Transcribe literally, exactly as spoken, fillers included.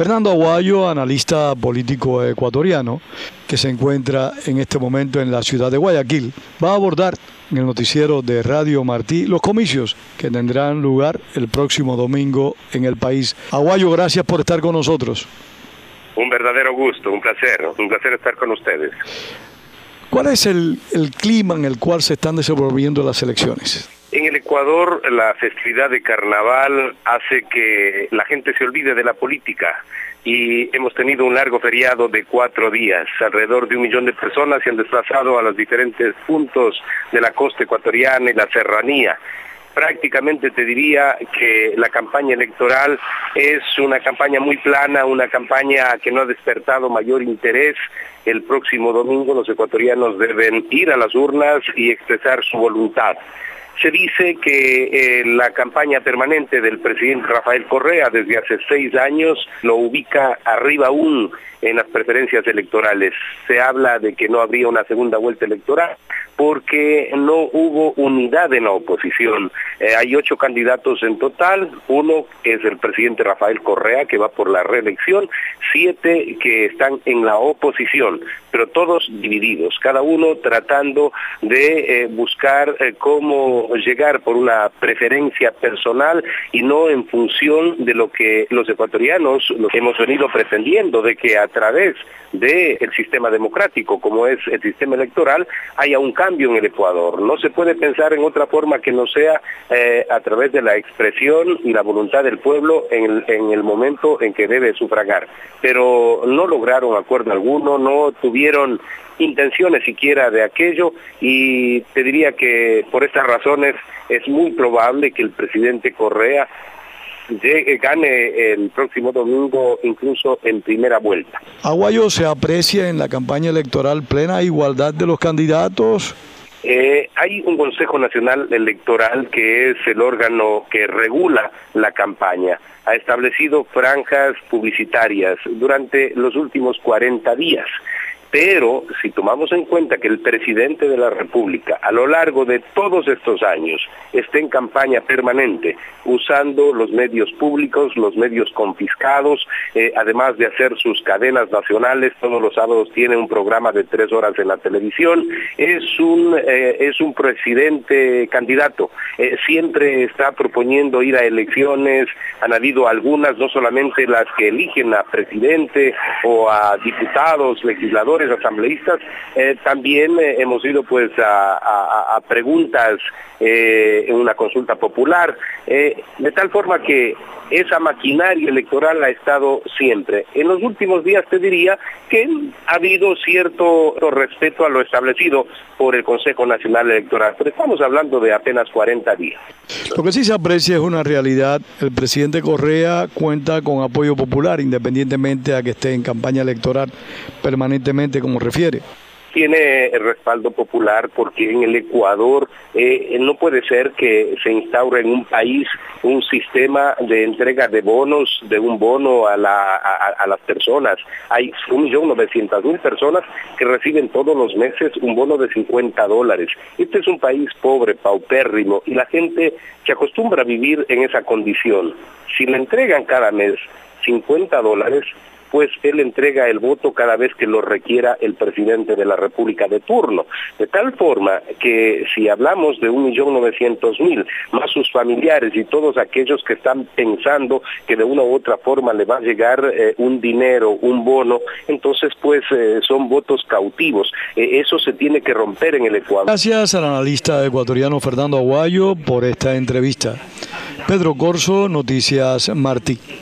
Fernando Aguayo, analista político ecuatoriano, que se encuentra en este momento en la ciudad de Guayaquil, va a abordar en el noticiero de Radio Martí los comicios que tendrán lugar el próximo domingo en el país. Aguayo, gracias por estar con nosotros. Un verdadero gusto, un placer, un placer estar con ustedes. ¿Cuál es el, el clima en el cual se están desenvolviendo las elecciones? En el Ecuador, la festividad de carnaval hace que la gente se olvide de la política y hemos tenido un largo feriado de cuatro días. Alrededor de un millón de personas se han desplazado a los diferentes puntos de la costa ecuatoriana y la serranía. Prácticamente te diría que la campaña electoral es una campaña muy plana, una campaña que no ha despertado mayor interés. El próximo domingo los ecuatorianos deben ir a las urnas y expresar su voluntad. Se dice que eh, la campaña permanente del presidente Rafael Correa desde hace seis años lo ubica arriba aún en las preferencias electorales. Se habla de que no habría una segunda vuelta electoral porque no hubo unidad en la oposición. Eh, hay ocho candidatos en total, uno es el presidente Rafael Correa, que va por la reelección, siete que están en la oposición, pero todos divididos, cada uno tratando de eh, buscar eh, cómo llegar por una preferencia personal y no en función de lo que los ecuatorianos lo que hemos venido pretendiendo, de que a través del sistema democrático, como es el sistema electoral, haya un cambio en el Ecuador. No se puede pensar en otra forma que no sea eh, a través de la expresión y la voluntad del pueblo en el, en el momento en que debe sufragar. Pero no lograron acuerdo alguno, no tuvieron intenciones siquiera de aquello, y te diría que por estas razones es muy probable que el presidente Correa llegue, gane el próximo domingo incluso en primera vuelta. Aguayo, ¿se aprecia en la campaña electoral plena igualdad de los candidatos? Eh, hay un Consejo Nacional Electoral que es el órgano que regula la campaña. Ha establecido franjas publicitarias durante los últimos cuarenta días. Pero si tomamos en cuenta que el presidente de la República a lo largo de todos estos años está en campaña permanente, usando los medios públicos, los medios confiscados, eh, además de hacer sus cadenas nacionales, todos los sábados tiene un programa de tres horas en la televisión, es un, eh, es un presidente candidato, eh, siempre está proponiendo ir a elecciones, han habido algunas, no solamente las que eligen a presidente o a diputados, legisladores, asambleístas, eh, también eh, hemos ido pues a, a, a preguntas eh, en una consulta popular, eh, de tal forma que esa maquinaria electoral ha estado siempre. En los últimos días te diría que ha habido cierto respeto a lo establecido por el Consejo Nacional Electoral, pero estamos hablando de apenas cuarenta días. Lo que sí se aprecia es una realidad: el presidente Correa cuenta con apoyo popular, independientemente a que esté en campaña electoral permanentemente, como refiere. Tiene el respaldo popular porque en el Ecuador eh, no puede ser que se instaure en un país un sistema de entrega de bonos, de un bono a, la, a, a las personas. Hay un millón novecientas mil personas que reciben todos los meses un bono de cincuenta dólares. Este es un país pobre, paupérrimo, y la gente se acostumbra a vivir en esa condición. Si le entregan cada mes cincuenta dólares, pues él entrega el voto cada vez que lo requiera el presidente de la República de turno. De tal forma que si hablamos de un millón novecientos mil, más sus familiares y todos aquellos que están pensando que de una u otra forma le va a llegar eh, un dinero, un bono, entonces pues eh, son votos cautivos. Eh, eso se tiene que romper en el Ecuador. Gracias al analista ecuatoriano Fernando Aguayo por esta entrevista. Pedro Corso, Noticias Martí.